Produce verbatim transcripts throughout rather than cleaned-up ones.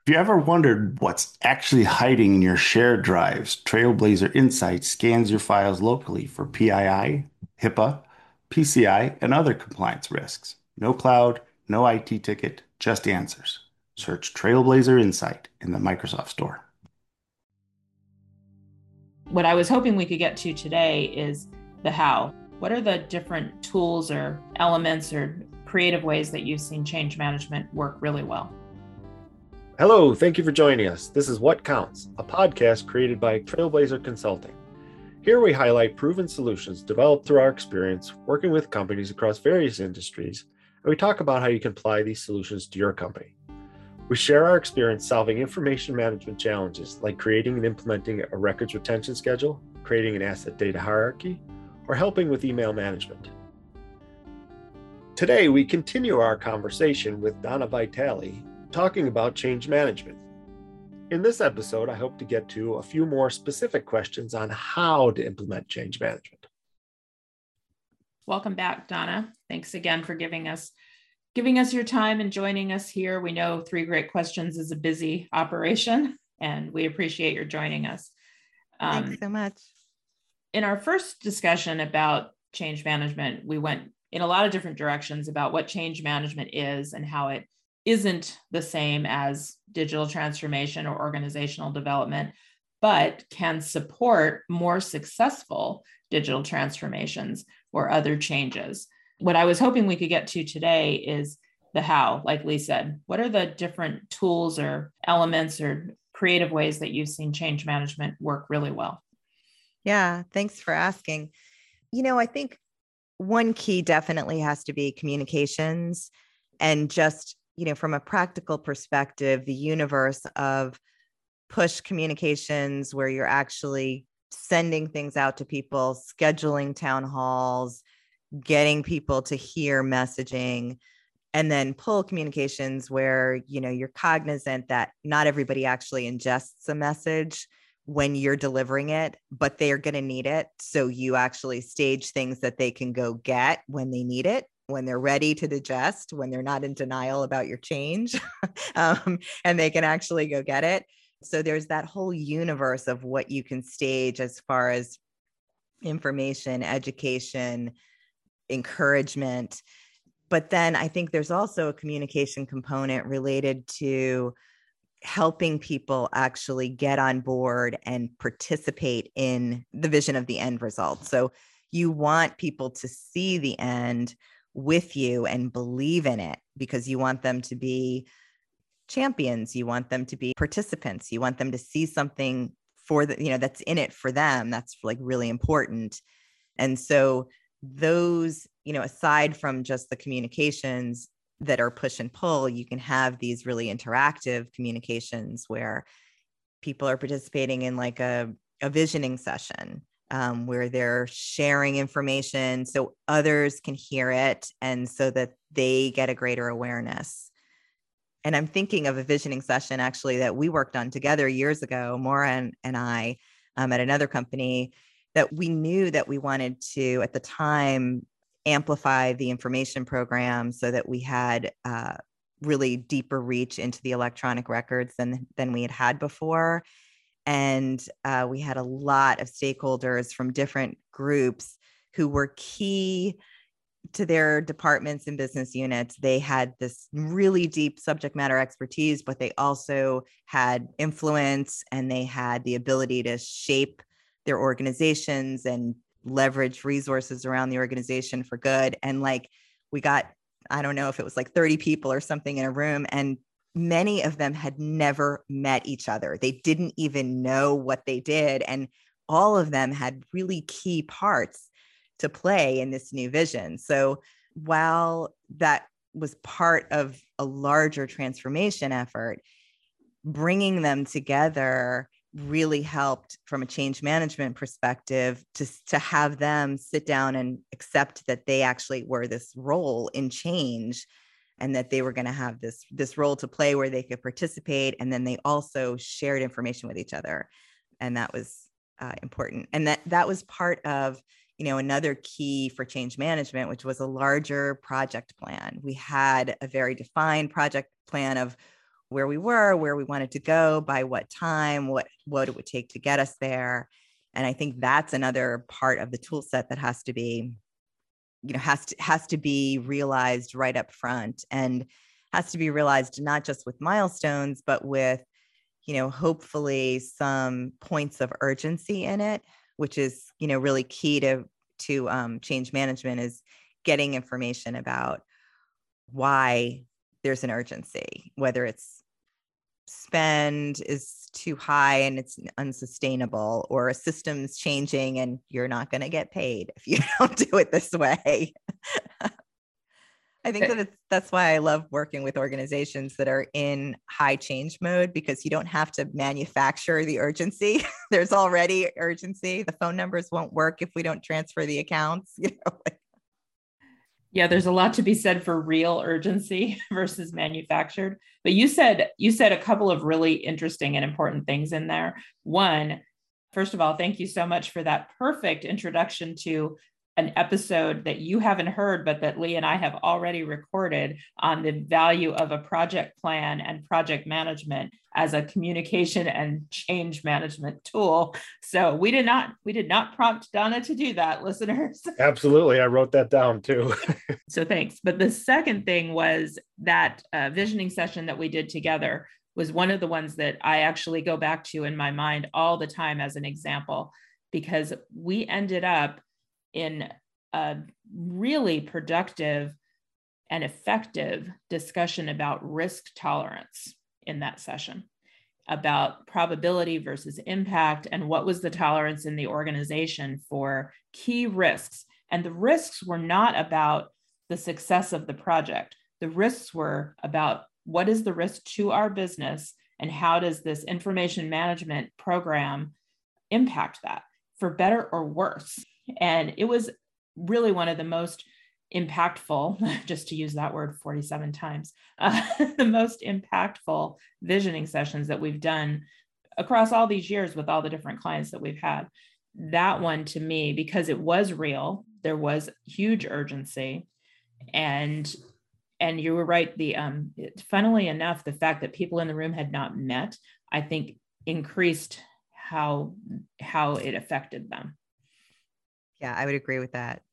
Have you ever wondered what's actually hiding in your shared drives? Trailblazer Insights scans your files locally for P I I, HIPAA, P C I, and other compliance risks. No cloud, no I T ticket, just answers. Search Trailblazer Insight in the Microsoft Store. What I was hoping we could get to today is the how. What are the different tools or elements or creative ways that you've seen change management work really well? Hello, thank you for joining us. This is What Counts, a podcast created by Trailblazer Consulting. Here we highlight proven solutions developed through our experience working with companies across various industries, and we talk about how you can apply these solutions to your company. We share our experience solving information management challenges like creating and implementing a records retention schedule, creating an asset data hierarchy, or helping with email management. Today, we continue our conversation with Donna Vitale, talking about change management. In this episode, I hope to get to a few more specific questions on how to implement change management. Welcome back, Donna. Thanks again for giving us giving us your time and joining us here. We know Three Great Questions is a busy operation, and we appreciate your joining us. Um, Thanks so much. In our first discussion about change management, we went in a lot of different directions about what change management is and how it isn't the same as digital transformation or organizational development, but can support more successful digital transformations or other changes. What I was hoping we could get to today is the how, like Lee said. What are the different tools or elements or creative ways that you've seen change management work really well? Yeah, thanks for asking. You know, I think one key definitely has to be communications, and just you know, from a practical perspective, the universe of push communications where you're actually sending things out to people, scheduling town halls, getting people to hear messaging, and then pull communications where, you know, you're cognizant that not everybody actually ingests a message when you're delivering it, but they are going to need it. So you actually stage things that they can go get when they need it, when they're ready to digest, when they're not in denial about your change, um, and they can actually go get it. So there's that whole universe of what you can stage as far as information, education, encouragement. But then I think there's also a communication component related to helping people actually get on board and participate in the vision of the end result. So you want people to see the end with you and believe in it, because you want them to be champions. You want them to be participants. You want them to see something for the, you know, that's in it for them. That's like really important. And so those, you know, aside from just the communications that are push and pull, you can have these really interactive communications where people are participating in like a, a visioning session. Um, where they're sharing information so others can hear it and so that they get a greater awareness. And I'm thinking of a visioning session actually that we worked on together years ago, Maura and, and I, um, at another company, that we knew that we wanted to, at the time, amplify the information program so that we had uh, really deeper reach into the electronic records than, than we had had before. And uh, we had a lot of stakeholders from different groups who were key to their departments and business units. They had this really deep subject matter expertise, but they also had influence and they had the ability to shape their organizations and leverage resources around the organization for good. And like we got, I don't know if it was like thirty people or something in a room, and many of them had never met each other. They didn't even know what they did. And all of them had really key parts to play in this new vision. So while that was part of a larger transformation effort, bringing them together really helped from a change management perspective to, to have them sit down and accept that they actually were this role in change, and that they were going to have this, this role to play where they could participate. And then they also shared information with each other. And that was uh, important. And that, that was part of, you know, another key for change management, which was a larger project plan. We had a very defined project plan of where we were, where we wanted to go, by what time, what, what it would take to get us there. And I think that's another part of the tool set that has to be, you know, has to, has to be realized right up front, and has to be realized not just with milestones, but with, you know, hopefully some points of urgency in it, which is, you know, really key to, to um, change management, is getting information about why there's an urgency, whether it's spend is too high and it's unsustainable, or a system's changing and you're not going to get paid if you don't do it this way. I think that it's, that's why I love working with organizations that are in high change mode, because you don't have to manufacture the urgency. There's already urgency. The phone numbers won't work if we don't transfer the accounts. You know, like, yeah, there's a lot to be said for real urgency versus manufactured. But you said you said a couple of really interesting and important things in there. One, first of all, thank you so much for that perfect introduction to an episode that you haven't heard, but that Lee and I have already recorded, on the value of a project plan and project management as a communication and change management tool. So we did not, we did not prompt Donna to do that, listeners. Absolutely. I wrote that down too. So thanks. But the second thing was that uh, visioning session that we did together was one of the ones that I actually go back to in my mind all the time as an example, because we ended up in a really productive and effective discussion about risk tolerance in that session, about probability versus impact, and what was the tolerance in the organization for key risks. And the risks were not about the success of the project. The risks were about what is the risk to our business, and how does this information management program impact that, for better or worse. And it was really one of the most impactful, just to use that word forty-seven times, uh, the most impactful visioning sessions that we've done across all these years with all the different clients that we've had. That one, to me, because it was real, there was huge urgency. And and you were right, the um, funnily enough, the fact that people in the room had not met, I think increased how how it affected them. Yeah, I would agree with that.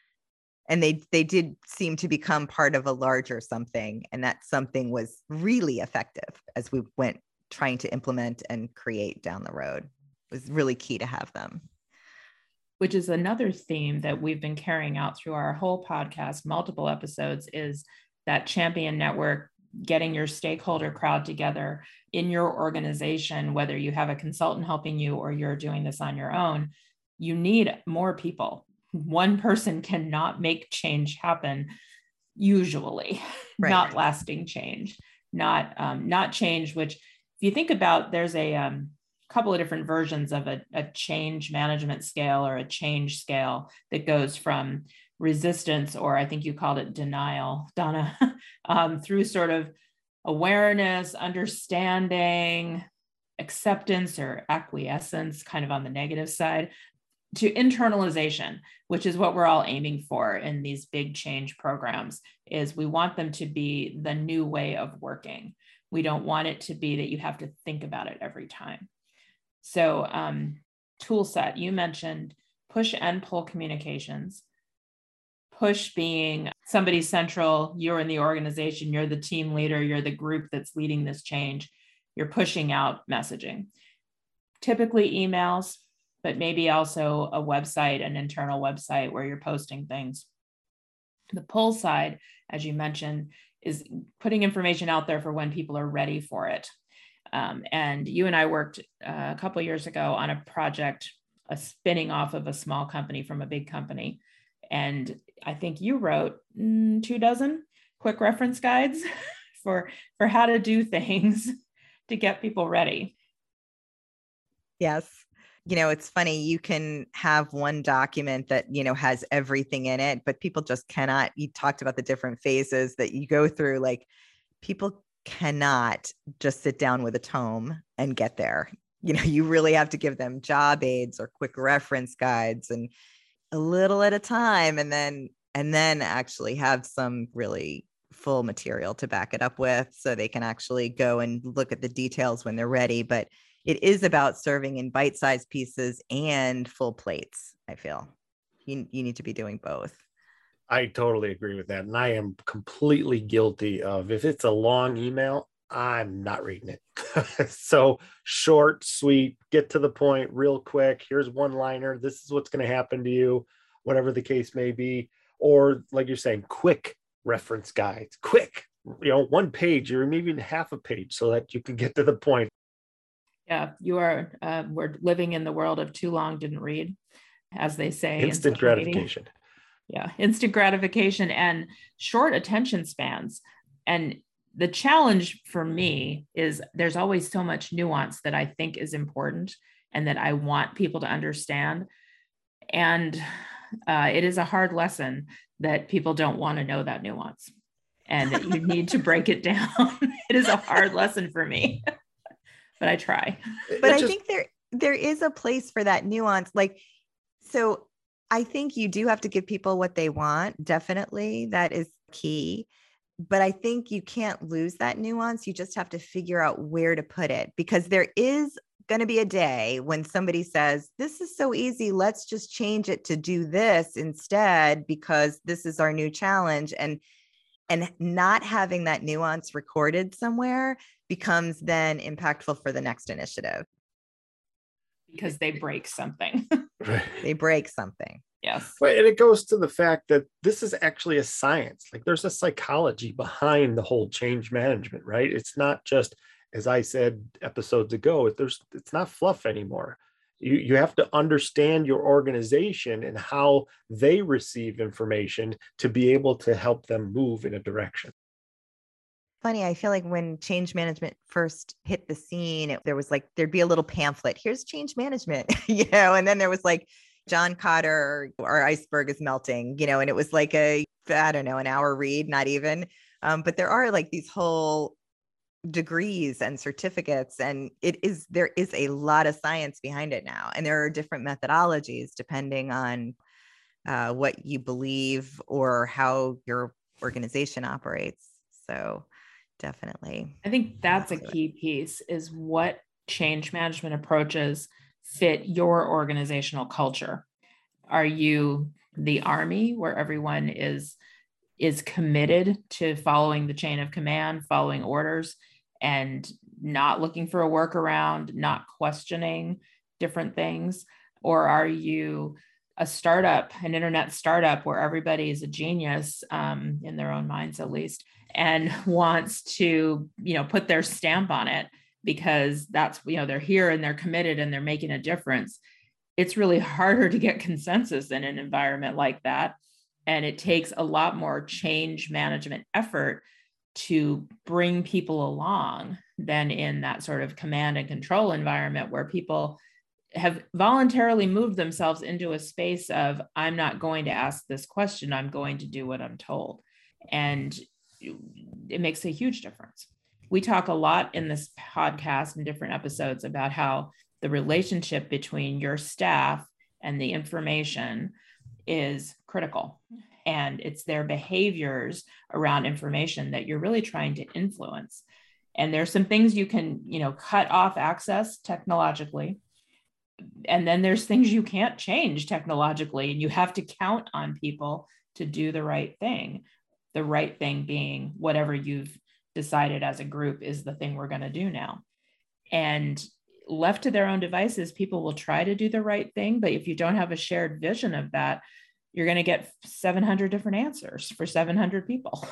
And they they did seem to become part of a larger something, and that something was really effective as we went trying to implement and create down the road. It was really key to have them. Which is another theme that we've been carrying out through our whole podcast, multiple episodes, is that champion network, getting your stakeholder crowd together in your organization, whether you have a consultant helping you or you're doing this on your own. You need more people. One person cannot make change happen, usually, right. Not lasting change, not, um, not change, which if you think about, there's a um, couple of different versions of a, a change management scale or a change scale that goes from resistance, or I think you called it denial, Donna, um, through sort of awareness, understanding, acceptance or acquiescence, kind of on the negative side, to internalization, which is what we're all aiming for in these big change programs, is we want them to be the new way of working. We don't want it to be that you have to think about it every time. So um, tool set, you mentioned push and pull communications. Push being somebody central, you're in the organization, you're the team leader, you're the group that's leading this change. You're pushing out messaging. Typically emails, but maybe also a website, an internal website where you're posting things. The pull side, as you mentioned, is putting information out there for when people are ready for it. Um, and you and I worked uh, a couple of years ago on a project, a spinning off of a small company from a big company. And I think you wrote mm, two dozen quick reference guides for, for how to do things to get people ready. Yes. You know, it's funny, you can have one document that, you know, has everything in it, but people just cannot, you talked about the different phases that you go through, like people cannot just sit down with a tome and get there. You know, you really have to give them job aids or quick reference guides, and a little at a time, and then, and then actually have some really full material to back it up with, so they can actually go and look at the details when they're ready. But it is about serving in bite-sized pieces and full plates. I feel you, you need to be doing both. I totally agree with that. And I am completely guilty of, if it's a long email, I'm not reading it. So short, sweet, get to the point real quick. Here's one liner. This is what's going to happen to you, whatever the case may be. Or like you're saying, quick reference guides, quick, you know, one page or maybe even half a page so that you can get to the point. Yeah, you are, uh, we're living in the world of too long, didn't read, as they say. Instant gratification. Yeah, instant gratification and short attention spans. And the challenge for me is there's always so much nuance that I think is important and that I want people to understand. And uh, it is a hard lesson that people don't want to know that nuance and that you need to break it down. It is a hard lesson for me, but I try. But I just... think there there is a place for that nuance. Like, so I think you do have to give people what they want. Definitely. That is key. But I think you can't lose that nuance. You just have to figure out where to put it, because there is going to be a day when somebody says, this is so easy, let's just change it to do this instead, because this is our new challenge. And, and not having that nuance recorded somewhere becomes then impactful for the next initiative. Because they break something. Right. They break something. Yes. But and it goes to the fact that this is actually a science. Like, there's a psychology behind the whole change management, right? It's not just, as I said episodes ago, there's it's not fluff anymore. You, you have to understand your organization and how they receive information to be able to help them move in a direction. Funny, I feel like when change management first hit the scene, there was like, there'd be a little pamphlet, here's change management, you know, and then there was like, John Kotter, our iceberg is melting, you know, and it was like a, I don't know, an hour read, not even. Um, but there are like these whole degrees and certificates, and it is, there is a lot of science behind it now. And there are different methodologies depending on uh, what you believe or how your organization operates. So definitely. I think that's a key piece, is what change management approaches fit your organizational culture. Are you the army where everyone is is committed to following the chain of command, following orders, and not looking for a workaround, not questioning different things? Or are you a startup, an internet startup where everybody is a genius, um, in their own minds at least, and wants to, you know, put their stamp on it because that's, you know, they're here and they're committed and they're making a difference? It's really harder to get consensus in an environment like that. And it takes a lot more change management effort to bring people along than in that sort of command and control environment where people have voluntarily moved themselves into a space of, I'm not going to ask this question, I'm going to do what I'm told. And it makes a huge difference. We talk a lot in this podcast and different episodes about how the relationship between your staff and the information is critical. And it's their behaviors around information that you're really trying to influence. And there's some things you can, you know, cut off access technologically. And then there's things you can't change technologically, and you have to count on people to do the right thing. The right thing being whatever you've decided as a group is the thing we're going to do now. And left to their own devices, people will try to do the right thing. But if you don't have a shared vision of that, you're going to get seven hundred different answers for seven hundred people.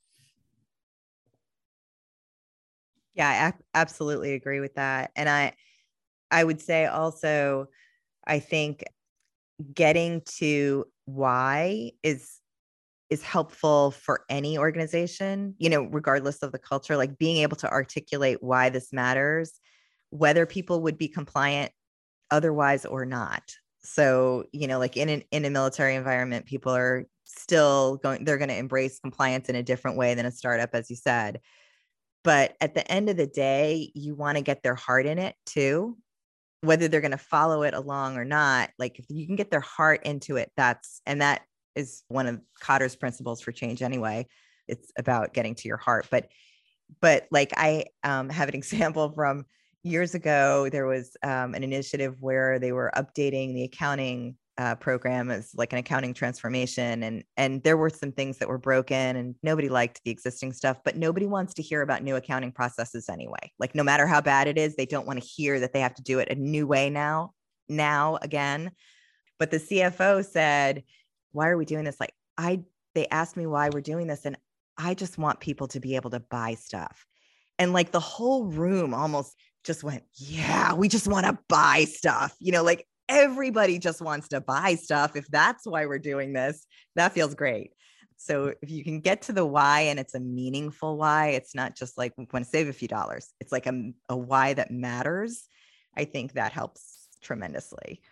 Yeah, I absolutely agree with that. And I, I would say also, I think getting to why is is helpful for any organization, you know, regardless of the culture, like being able to articulate why this matters, whether people would be compliant otherwise or not. So, you know, like in an, in a military environment, people are still going, they're going to embrace compliance in a different way than a startup, as you said. But at the end of the day, you want to get their heart in it too, whether they're going to follow it along or not. Like if you can get their heart into it, that's, and that is one of Kotter's principles for change anyway, it's about getting to your heart. But, but like I um, have an example from years ago. There was um, an initiative where they were updating the accounting uh, program as like an accounting transformation. And, and there were some things that were broken and nobody liked the existing stuff, but nobody wants to hear about new accounting processes anyway. Like no matter how bad it is, they don't want to hear that they have to do it a new way now, now again. But the C F O said, why are we doing this? Like I, they asked me why we're doing this. And I just want people to be able to buy stuff. And like the whole room almost just went, yeah, we just want to buy stuff. You know, like everybody just wants to buy stuff. If that's why we're doing this, that feels great. So if you can get to the why and it's a meaningful why, it's not just like we want to save a few dollars. It's like a, a why that matters. I think that helps tremendously.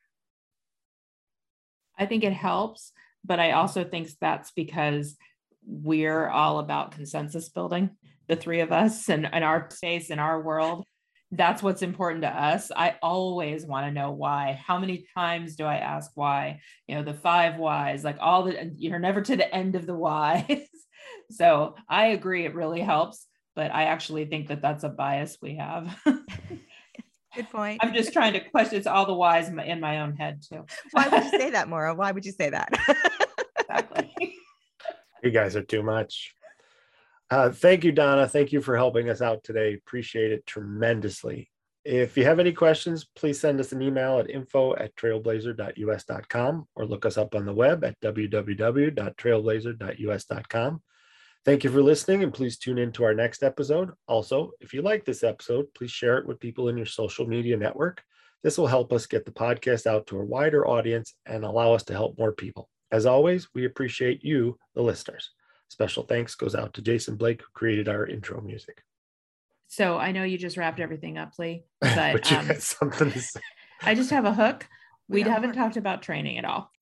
I think it helps, but I also think that's because we're all about consensus building, the three of us and, and our space in our world. That's what's important to us. I always want to know why. How many times do I ask why? You know, the five whys, like all the, you're never to the end of the whys. So I agree, it really helps, but I actually think that that's a bias we have. Good point. I'm just trying to question, it's all the whys in my, in my own head too. Why would you say that, Maura? Why would you say that? Exactly. You guys are too much. Uh, thank you, Donna. Thank you for helping us out today. Appreciate it tremendously. If you have any questions, please send us an email at info at trailblazer dot u s dot com or look us up on the web at w w w dot trailblazer dot u s dot com. Thank you for listening, and please tune in to our next episode. Also, if you like this episode, please share it with people in your social media network. This will help us get the podcast out to a wider audience and allow us to help more people. As always, we appreciate you, the listeners. Special thanks goes out to Jason Blake, who created our intro music. So I know you just wrapped everything up, Lee, but, but you um, had something to say. I just have a hook. We Yeah, haven't more. talked about training at all.